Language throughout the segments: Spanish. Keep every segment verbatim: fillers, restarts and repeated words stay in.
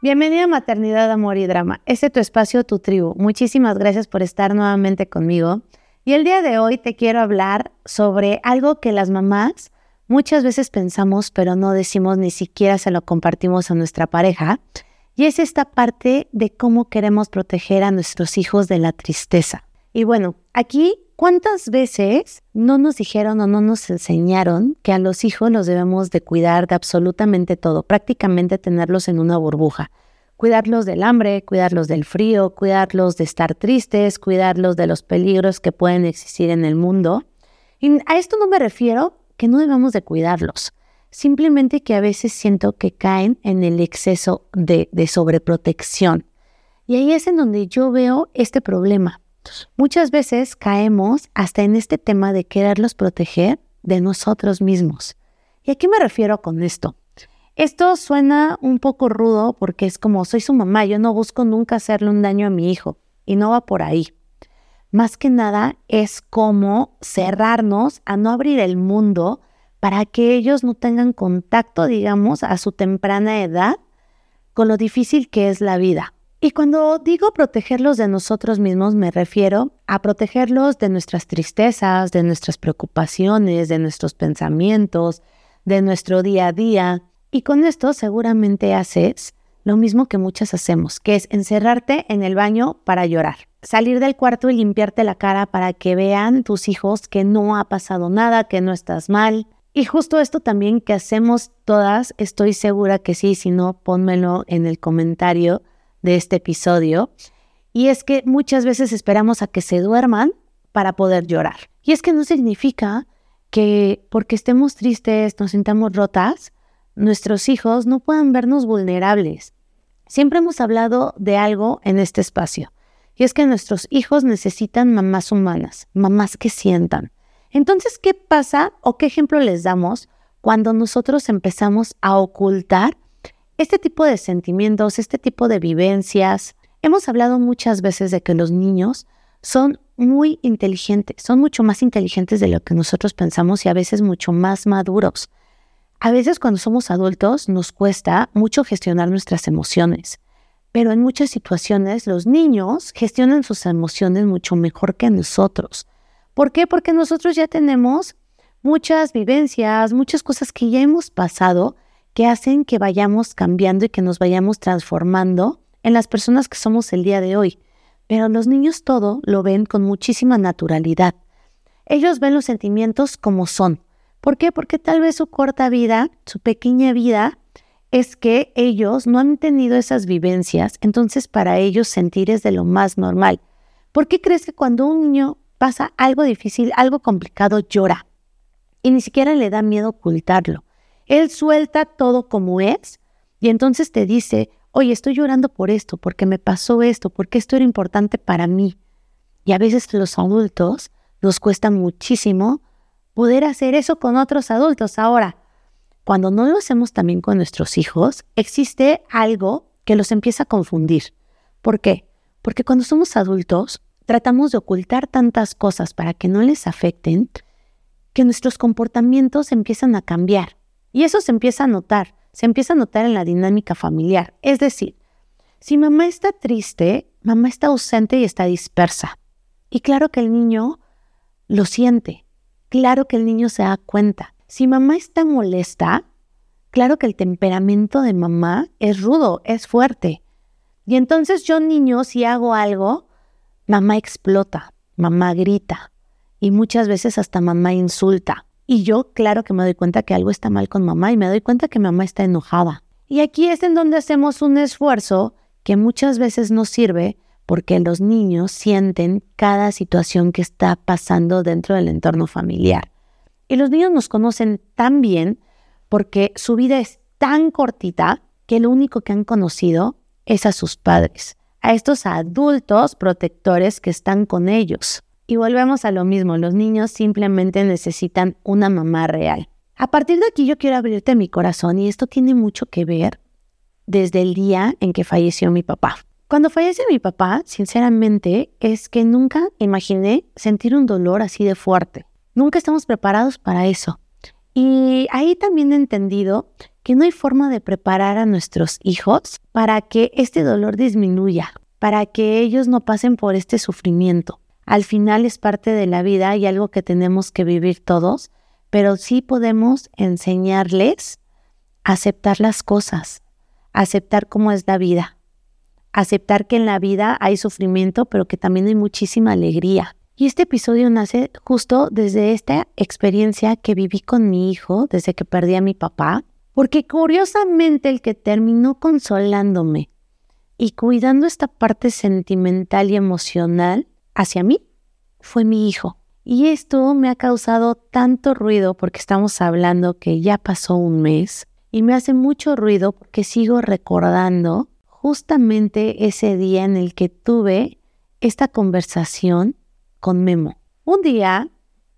Bienvenida a Maternidad, Amor y Drama. Este es tu espacio, tu tribu. Muchísimas gracias por estar nuevamente conmigo. Y el día de hoy te quiero hablar sobre algo que las mamás muchas veces pensamos, pero no decimos, ni siquiera se lo compartimos a nuestra pareja. Y es esta parte de cómo queremos proteger a nuestros hijos de la tristeza. Y bueno, aquí, ¿cuántas veces no nos dijeron o no nos enseñaron que a los hijos los debemos de cuidar de absolutamente todo? Prácticamente tenerlos en una burbuja. Cuidarlos del hambre, cuidarlos del frío, cuidarlos de estar tristes, cuidarlos de los peligros que pueden existir en el mundo. Y a esto no me refiero que no debamos de cuidarlos. Simplemente que a veces siento que caen en el exceso de, de sobreprotección. Y ahí es en donde yo veo este problema. Muchas veces caemos hasta en este tema de quererlos proteger de nosotros mismos. ¿Y a qué me refiero con esto? Esto suena un poco rudo porque es como soy su mamá, yo no busco nunca hacerle un daño a mi hijo y no va por ahí. Más que nada es como cerrarnos a no abrir el mundo para que ellos no tengan contacto, digamos, a su temprana edad con lo difícil que es la vida. Y cuando digo protegerlos de nosotros mismos, me refiero a protegerlos de nuestras tristezas, de nuestras preocupaciones, de nuestros pensamientos, de nuestro día a día. Y con esto seguramente haces lo mismo que muchas hacemos, que es encerrarte en el baño para llorar. Salir del cuarto y limpiarte la cara para que vean tus hijos que no ha pasado nada, que no estás mal. Y justo esto también que hacemos todas, estoy segura que sí, si no, pónmelo en el comentario de este episodio, y es que muchas veces esperamos a que se duerman para poder llorar. Y es que no significa que porque estemos tristes, nos sintamos rotas, nuestros hijos no puedan vernos vulnerables. Siempre hemos hablado de algo en este espacio, y es que nuestros hijos necesitan mamás humanas, mamás que sientan. Entonces, ¿qué pasa o qué ejemplo les damos cuando nosotros empezamos a ocultar este tipo de sentimientos, este tipo de vivencias? Hemos hablado muchas veces de que los niños son muy inteligentes, son mucho más inteligentes de lo que nosotros pensamos y a veces mucho más maduros. A veces cuando somos adultos nos cuesta mucho gestionar nuestras emociones, pero en muchas situaciones los niños gestionan sus emociones mucho mejor que nosotros. ¿Por qué? Porque nosotros ya tenemos muchas vivencias, muchas cosas que ya hemos pasado que hacen que vayamos cambiando y que nos vayamos transformando en las personas que somos el día de hoy. Pero los niños todo lo ven con muchísima naturalidad. Ellos ven los sentimientos como son. ¿Por qué? Porque tal vez su corta vida, su pequeña vida, es que ellos no han tenido esas vivencias, entonces para ellos sentir es de lo más normal. ¿Por qué crees que cuando un niño pasa algo difícil, algo complicado, llora? Y ni siquiera le da miedo ocultarlo. Él suelta todo como es y entonces te dice, oye, estoy llorando por esto, porque me pasó esto, porque esto era importante para mí. Y a veces los adultos nos cuesta muchísimo poder hacer eso con otros adultos. Ahora, cuando no lo hacemos también con nuestros hijos, existe algo que los empieza a confundir. ¿Por qué? Porque cuando somos adultos, tratamos de ocultar tantas cosas para que no les afecten, que nuestros comportamientos empiezan a cambiar. Y eso se empieza a notar, se empieza a notar en la dinámica familiar. Es decir, si mamá está triste, mamá está ausente y está dispersa. Y claro que el niño lo siente, claro que el niño se da cuenta. Si mamá está molesta, claro que el temperamento de mamá es rudo, es fuerte. Y entonces yo, niño, si hago algo, mamá explota, mamá grita y muchas veces hasta mamá insulta. Y yo, claro que me doy cuenta que algo está mal con mamá y me doy cuenta que mamá está enojada. Y aquí es en donde hacemos un esfuerzo que muchas veces nos sirve porque los niños sienten cada situación que está pasando dentro del entorno familiar. Y los niños nos conocen tan bien porque su vida es tan cortita que lo único que han conocido es a sus padres, a estos adultos protectores que están con ellos. Y volvemos a lo mismo, los niños simplemente necesitan una mamá real. A partir de aquí yo quiero abrirte mi corazón y esto tiene mucho que ver desde el día en que falleció mi papá. Cuando fallece mi papá, sinceramente, es que nunca imaginé sentir un dolor así de fuerte. Nunca estamos preparados para eso. Y ahí también he entendido que no hay forma de preparar a nuestros hijos para que este dolor disminuya, para que ellos no pasen por este sufrimiento. Al final es parte de la vida y algo que tenemos que vivir todos, pero sí podemos enseñarles a aceptar las cosas, a aceptar cómo es la vida, aceptar que en la vida hay sufrimiento, pero que también hay muchísima alegría. Y este episodio nace justo desde esta experiencia que viví con mi hijo desde que perdí a mi papá, porque curiosamente el que terminó consolándome y cuidando esta parte sentimental y emocional hacia mí fue mi hijo. Y esto me ha causado tanto ruido porque estamos hablando que ya pasó un mes y me hace mucho ruido porque sigo recordando justamente ese día en el que tuve esta conversación con Memo. Un día,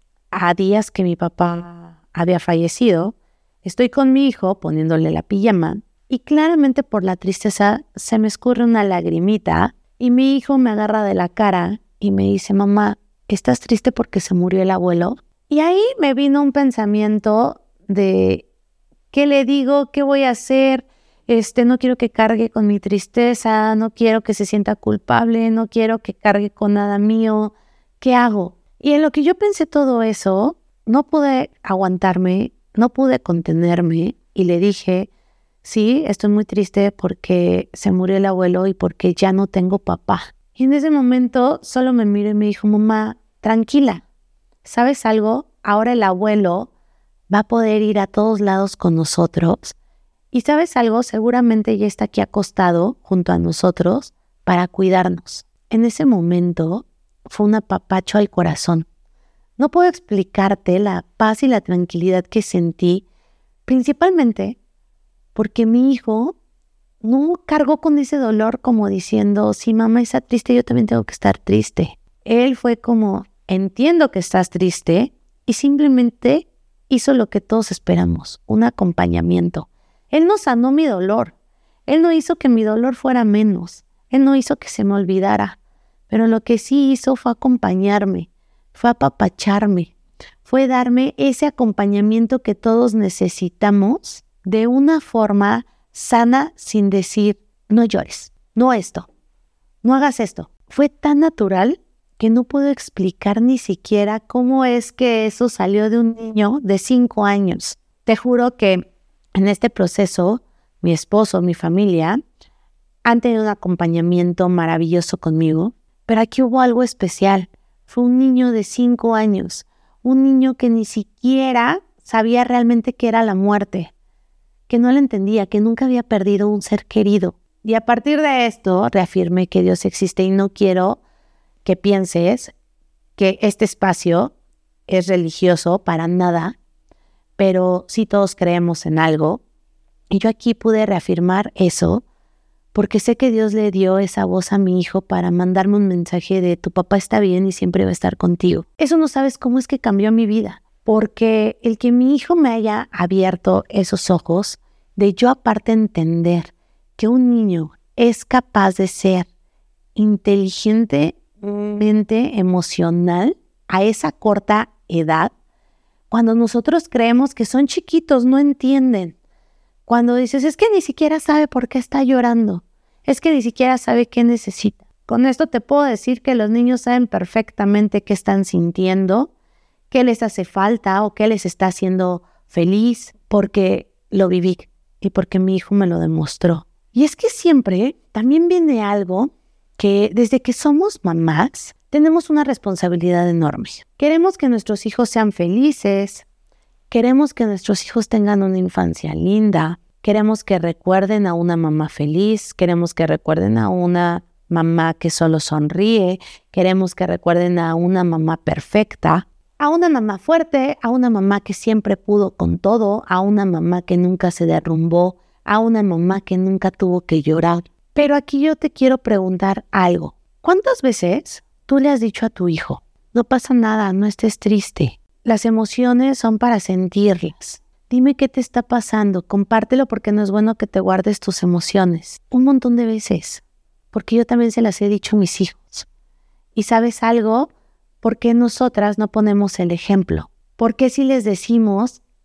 a días que mi papá había fallecido, estoy con mi hijo poniéndole la pijama y claramente por la tristeza se me escurre una lagrimita y mi hijo me agarra de la cara y me dice, mamá, ¿estás triste porque se murió el abuelo? Y ahí me vino un pensamiento de, ¿qué le digo? ¿Qué voy a hacer? Este, no quiero que cargue con mi tristeza, no quiero que se sienta culpable, no quiero que cargue con nada mío. ¿Qué hago? Y en lo que yo pensé todo eso, no pude aguantarme, no pude contenerme y le dije, sí, estoy muy triste porque se murió el abuelo y porque ya no tengo papá. Y en ese momento solo me miró y me dijo, mamá, tranquila, ¿sabes algo? Ahora el abuelo va a poder ir a todos lados con nosotros. Y ¿sabes algo? Seguramente ya está aquí acostado junto a nosotros para cuidarnos. En ese momento fue un apapacho al corazón. No puedo explicarte la paz y la tranquilidad que sentí, principalmente porque mi hijo no cargó con ese dolor como diciendo, si mamá está triste, yo también tengo que estar triste. Él fue como, entiendo que estás triste, y simplemente hizo lo que todos esperamos, un acompañamiento. Él no sanó mi dolor, él no hizo que mi dolor fuera menos, él no hizo que se me olvidara, pero lo que sí hizo fue acompañarme, fue apapacharme, fue darme ese acompañamiento que todos necesitamos de una forma sana sin decir, no llores, no esto, no hagas esto. Fue tan natural que no puedo explicar ni siquiera cómo es que eso salió de un niño de cinco años. Te juro que en este proceso, mi esposo, mi familia, han tenido un acompañamiento maravilloso conmigo, pero aquí hubo algo especial. Fue un niño de cinco años, un niño que ni siquiera sabía realmente qué era la muerte, que no la entendía, que nunca había perdido un ser querido. Y a partir de esto reafirmé que Dios existe y no quiero que pienses que este espacio es religioso para nada, pero sí todos creemos en algo. Y yo aquí pude reafirmar eso porque sé que Dios le dio esa voz a mi hijo para mandarme un mensaje de tu papá está bien y siempre va a estar contigo. Eso no sabes cómo es que cambió mi vida, porque el que mi hijo me haya abierto esos ojos, de yo aparte entender que un niño es capaz de ser inteligentemente emocional a esa corta edad, cuando nosotros creemos que son chiquitos, no entienden. Cuando dices, es que ni siquiera sabe por qué está llorando, es que ni siquiera sabe qué necesita. Con esto te puedo decir que los niños saben perfectamente qué están sintiendo, qué les hace falta o qué les está haciendo feliz, porque lo viví y porque mi hijo me lo demostró. Y es que siempre también viene algo que desde que somos mamás tenemos una responsabilidad enorme. Queremos que nuestros hijos sean felices, queremos que nuestros hijos tengan una infancia linda, queremos que recuerden a una mamá feliz, queremos que recuerden a una mamá que solo sonríe, queremos que recuerden a una mamá perfecta, a una mamá fuerte, a una mamá que siempre pudo con todo, a una mamá que nunca se derrumbó, a una mamá que nunca tuvo que llorar. Pero aquí yo te quiero preguntar algo. ¿Cuántas veces tú le has dicho a tu hijo, no pasa nada, no estés triste? Las emociones son para sentirlas. Dime qué te está pasando, compártelo porque no es bueno que te guardes tus emociones. Un montón de veces, porque yo también se las he dicho a mis hijos. ¿Y sabes algo? ¿Por qué nosotras no ponemos el ejemplo? ¿Por qué si les decimos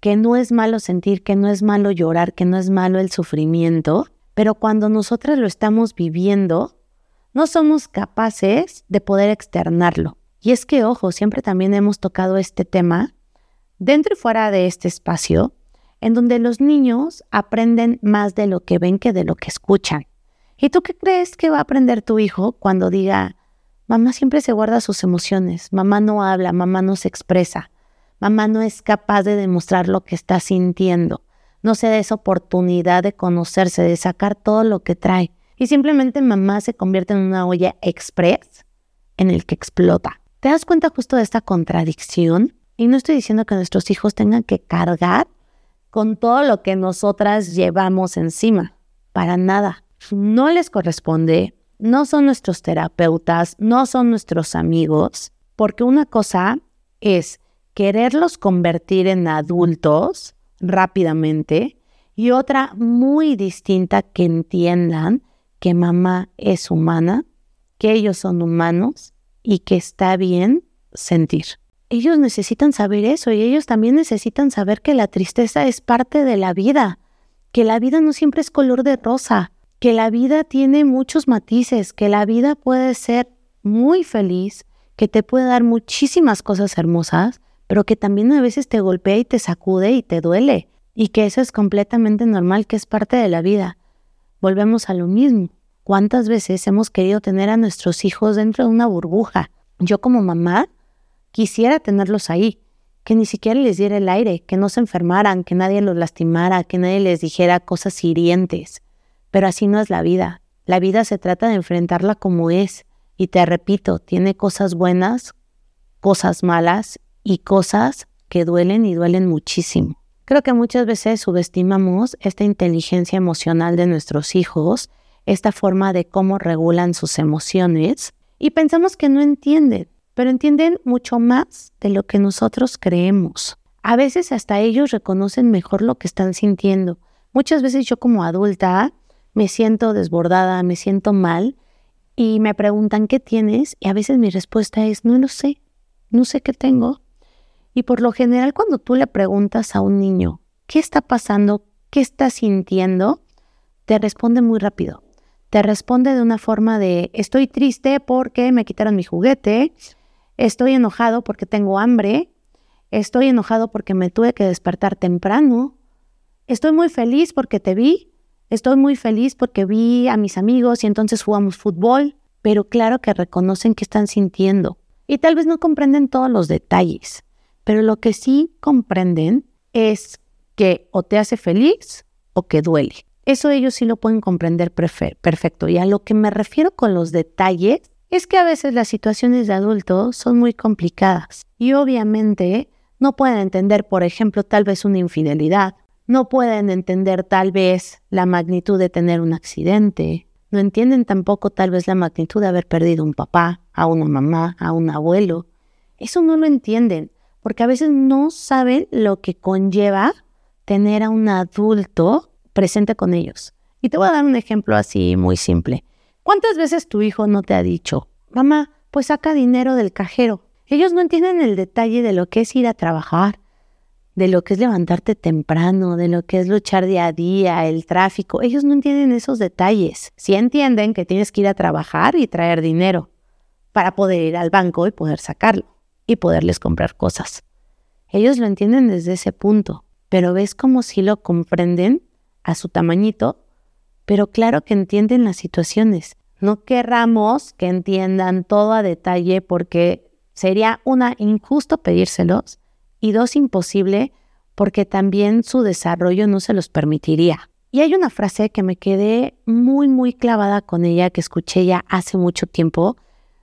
que no es malo sentir, que no es malo llorar, que no es malo el sufrimiento, pero cuando nosotras lo estamos viviendo, no somos capaces de poder externarlo. Y es que, ojo, siempre también hemos tocado este tema, dentro y fuera de este espacio, en donde los niños aprenden más de lo que ven que de lo que escuchan. ¿Y tú qué crees que va a aprender tu hijo cuando diga, mamá siempre se guarda sus emociones, mamá no habla, mamá no se expresa, mamá no es capaz de demostrar lo que está sintiendo, no se da esa oportunidad de conocerse, de sacar todo lo que trae, y simplemente mamá se convierte en una olla express en el que explota? ¿Te das cuenta justo de esta contradicción? Y no estoy diciendo que nuestros hijos tengan que cargar con todo lo que nosotras llevamos encima. Para nada. No les corresponde, no son nuestros terapeutas, no son nuestros amigos, porque una cosa es quererlos convertir en adultos rápidamente y otra muy distinta, que entiendan que mamá es humana, que ellos son humanos y que está bien sentir. Ellos necesitan saber eso y ellos también necesitan saber que la tristeza es parte de la vida, que la vida no siempre es color de rosa, que la vida tiene muchos matices, que la vida puede ser muy feliz, que te puede dar muchísimas cosas hermosas, pero que también a veces te golpea y te sacude y te duele, y que eso es completamente normal, que es parte de la vida. Volvemos a lo mismo. ¿Cuántas veces hemos querido tener a nuestros hijos dentro de una burbuja? Yo como mamá quisiera tenerlos ahí, que ni siquiera les diera el aire, que no se enfermaran, que nadie los lastimara, que nadie les dijera cosas hirientes. Pero así no es la vida. La vida se trata de enfrentarla como es. Y te repito, tiene cosas buenas, cosas malas y cosas que duelen y duelen muchísimo. Creo que muchas veces subestimamos esta inteligencia emocional de nuestros hijos, esta forma de cómo regulan sus emociones, y pensamos que no entienden, pero entienden mucho más de lo que nosotros creemos. A veces hasta ellos reconocen mejor lo que están sintiendo. Muchas veces yo como adulta me siento desbordada, me siento mal y me preguntan ¿qué tienes? Y a veces mi respuesta es no lo sé, no sé qué tengo. Y por lo general cuando tú le preguntas a un niño ¿qué está pasando? ¿Qué está sintiendo? Te responde muy rápido. Te responde de una forma de estoy triste porque me quitaron mi juguete, estoy enojado porque tengo hambre, estoy enojado porque me tuve que despertar temprano, estoy muy feliz porque te vi, estoy muy feliz porque vi a mis amigos y entonces jugamos fútbol, pero claro que reconocen qué están sintiendo. Y tal vez no comprenden todos los detalles, pero lo que sí comprenden es que o te hace feliz o que duele. Eso ellos sí lo pueden comprender prefe- perfecto. Y a lo que me refiero con los detalles es que a veces las situaciones de adultos son muy complicadas y obviamente no pueden entender, por ejemplo, tal vez una infidelidad, no pueden entender tal vez la magnitud de tener un accidente, no entienden tampoco tal vez la magnitud de haber perdido un papá, a una mamá, a un abuelo. Eso no lo entienden porque a veces no saben lo que conlleva tener a un adulto presente con ellos. Y te voy a dar un ejemplo así muy simple. ¿Cuántas veces tu hijo no te ha dicho, mamá, pues saca dinero del cajero? Ellos no entienden el detalle de lo que es ir a trabajar, de lo que es levantarte temprano, de lo que es luchar día a día, el tráfico. Ellos no entienden esos detalles. Sí entienden que tienes que ir a trabajar y traer dinero para poder ir al banco y poder sacarlo y poderles comprar cosas. Ellos lo entienden desde ese punto, pero ves como si lo comprenden a su tamañito, pero claro que entienden las situaciones. No querramos que entiendan todo a detalle porque sería una, injusto pedírselos y dos, imposible porque también su desarrollo no se los permitiría. Y hay una frase que me quedé muy, muy clavada con ella, que escuché ya hace mucho tiempo,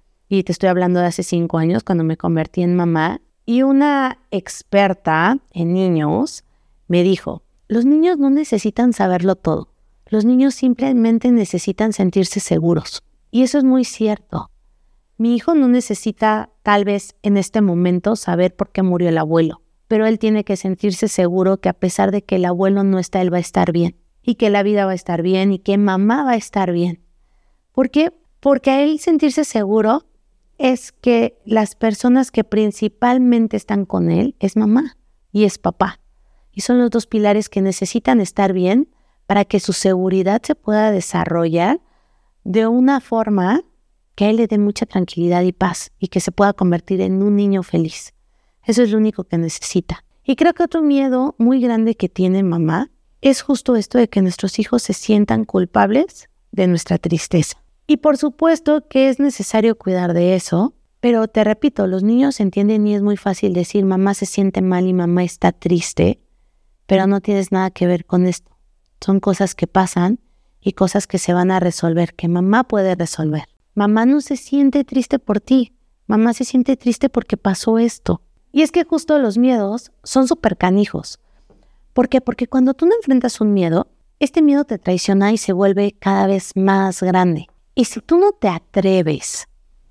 y te estoy hablando de hace cinco años cuando me convertí en mamá, y una experta en niños me dijo, los niños no necesitan saberlo todo. Los niños simplemente necesitan sentirse seguros. Y eso es muy cierto. Mi hijo no necesita, tal vez en este momento, saber por qué murió el abuelo. Pero él tiene que sentirse seguro que a pesar de que el abuelo no está, él va a estar bien. Y que la vida va a estar bien y que mamá va a estar bien. ¿Por qué? Porque a él sentirse seguro es que las personas que principalmente están con él es mamá y es papá. y son los dos pilares que necesitan estar bien para que su seguridad se pueda desarrollar de una forma que a él le dé mucha tranquilidad y paz y que se pueda convertir en un niño feliz. Eso es lo único que necesita. Y creo que otro miedo muy grande que tiene mamá es justo esto de que nuestros hijos se sientan culpables de nuestra tristeza. Y por supuesto que es necesario cuidar de eso, pero te repito, los niños entienden y es muy fácil decir mamá se siente mal y mamá está triste, pero no tienes nada que ver con esto. Son cosas que pasan y cosas que se van a resolver, que mamá puede resolver. Mamá no se siente triste por ti, mamá se siente triste porque pasó esto. Y es que justo los miedos son súper canijos. ¿Por qué? Porque cuando tú no enfrentas un miedo, este miedo te traiciona y se vuelve cada vez más grande. Y si tú no te atreves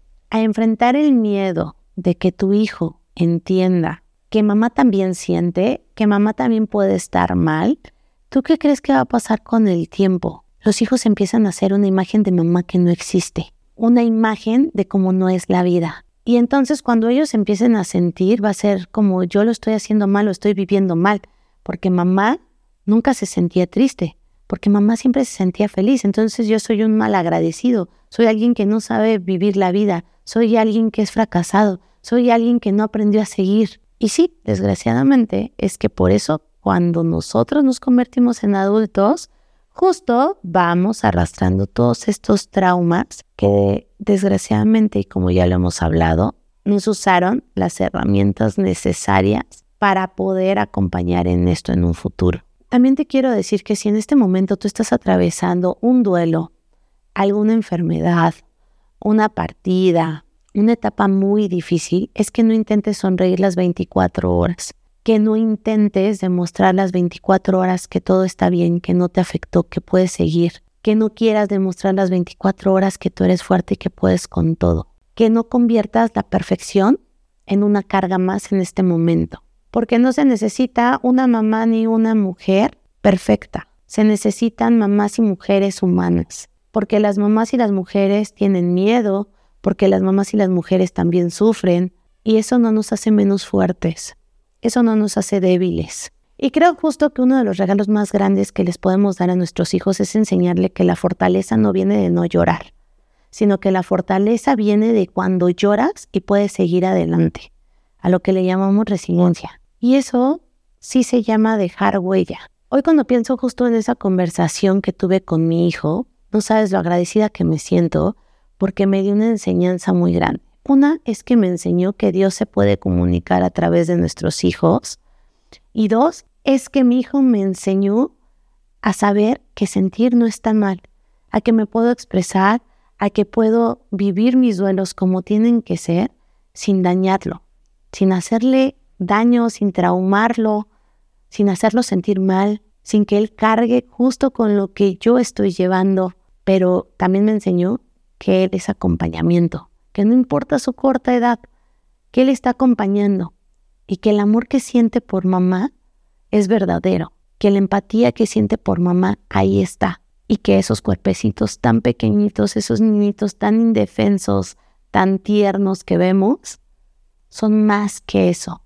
a enfrentar el miedo de que tu hijo entienda que mamá también siente, que mamá también puede estar mal, ¿tú qué crees que va a pasar con el tiempo? Los hijos empiezan a hacer una imagen de mamá que no existe, una imagen de cómo no es la vida. Y entonces cuando ellos empiecen a sentir, va a ser como yo lo estoy haciendo mal, lo estoy viviendo mal, porque mamá nunca se sentía triste, porque mamá siempre se sentía feliz. Entonces yo soy un mal agradecido, soy alguien que no sabe vivir la vida, soy alguien que es fracasado, soy alguien que no aprendió a seguir. Y sí, desgraciadamente, es que por eso cuando nosotros nos convertimos en adultos, justo vamos arrastrando todos estos traumas que desgraciadamente, y como ya lo hemos hablado, nos usaron las herramientas necesarias para poder acompañar en esto en un futuro. También te quiero decir que si en este momento tú estás atravesando un duelo, alguna enfermedad, una partida, una etapa muy difícil, es que no intentes sonreír las veinticuatro horas. Que no intentes demostrar las veinticuatro horas que todo está bien, que no te afectó, que puedes seguir. Que no quieras demostrar las veinticuatro horas que tú eres fuerte y que puedes con todo. Que no conviertas la perfección en una carga más en este momento. Porque no se necesita una mamá ni una mujer perfecta. Se necesitan mamás y mujeres humanas. Porque las mamás y las mujeres tienen miedo, porque las mamás y las mujeres también sufren, y eso no nos hace menos fuertes. Eso no nos hace débiles. Y creo justo que uno de los regalos más grandes que les podemos dar a nuestros hijos es enseñarle que la fortaleza no viene de no llorar, sino que la fortaleza viene de cuando lloras y puedes seguir adelante, a lo que le llamamos resiliencia. Y eso sí se llama dejar huella. Hoy cuando pienso justo en esa conversación que tuve con mi hijo, no sabes lo agradecida que me siento porque me dio una enseñanza muy grande. Una es que me enseñó que Dios se puede comunicar a través de nuestros hijos. Y dos, es que mi hijo me enseñó a saber que sentir no está mal, a que me puedo expresar, a que puedo vivir mis duelos como tienen que ser, sin dañarlo, sin hacerle daño, sin traumarlo, sin hacerlo sentir mal, sin que él cargue justo con lo que yo estoy llevando. Pero también me enseñó que él es acompañamiento, que no importa su corta edad, que él está acompañando y que el amor que siente por mamá es verdadero, que la empatía que siente por mamá ahí está y que esos cuerpecitos tan pequeñitos, esos niñitos tan indefensos, tan tiernos que vemos, son más que eso.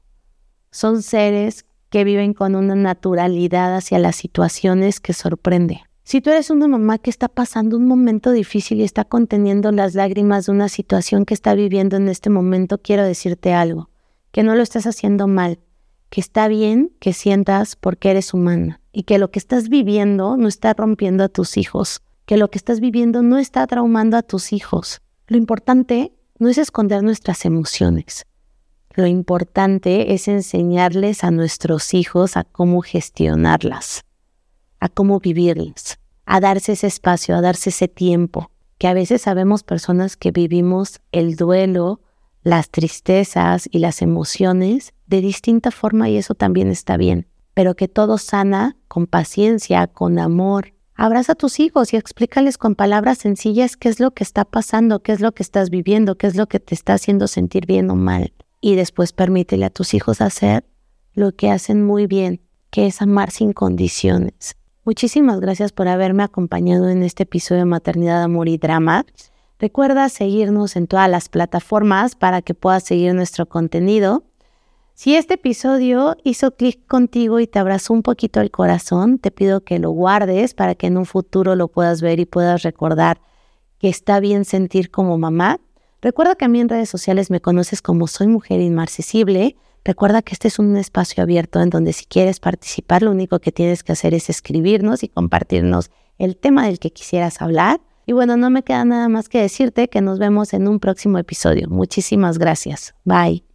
Son seres que viven con una naturalidad hacia las situaciones que sorprende. Si tú eres una mamá que está pasando un momento difícil y está conteniendo las lágrimas de una situación que está viviendo en este momento, quiero decirte algo, que no lo estás haciendo mal, que está bien que sientas porque eres humana y que lo que estás viviendo no está rompiendo a tus hijos, que lo que estás viviendo no está traumando a tus hijos. Lo importante no es esconder nuestras emociones. Lo importante es enseñarles a nuestros hijos a cómo gestionarlas, a cómo vivirlas, a darse ese espacio, a darse ese tiempo, que a veces sabemos personas que vivimos el duelo, las tristezas y las emociones de distinta forma y eso también está bien, pero que todo sana con paciencia, con amor. Abraza a tus hijos y explícales con palabras sencillas qué es lo que está pasando, qué es lo que estás viviendo, qué es lo que te está haciendo sentir bien o mal. Y después permítele a tus hijos hacer lo que hacen muy bien, que es amar sin condiciones. Muchísimas gracias por haberme acompañado en este episodio de Maternidad, Amor y Drama. Recuerda seguirnos en todas las plataformas para que puedas seguir nuestro contenido. Si este episodio hizo clic contigo y te abrazó un poquito el corazón, te pido que lo guardes para que en un futuro lo puedas ver y puedas recordar que está bien sentir como mamá. Recuerda que a mí en redes sociales me conoces como Soy Mujer Inmarcesible. Recuerda que este es un espacio abierto en donde si quieres participar, lo único que tienes que hacer es escribirnos y compartirnos el tema del que quisieras hablar. Y bueno, no me queda nada más que decirte que nos vemos en un próximo episodio. Muchísimas gracias. Bye.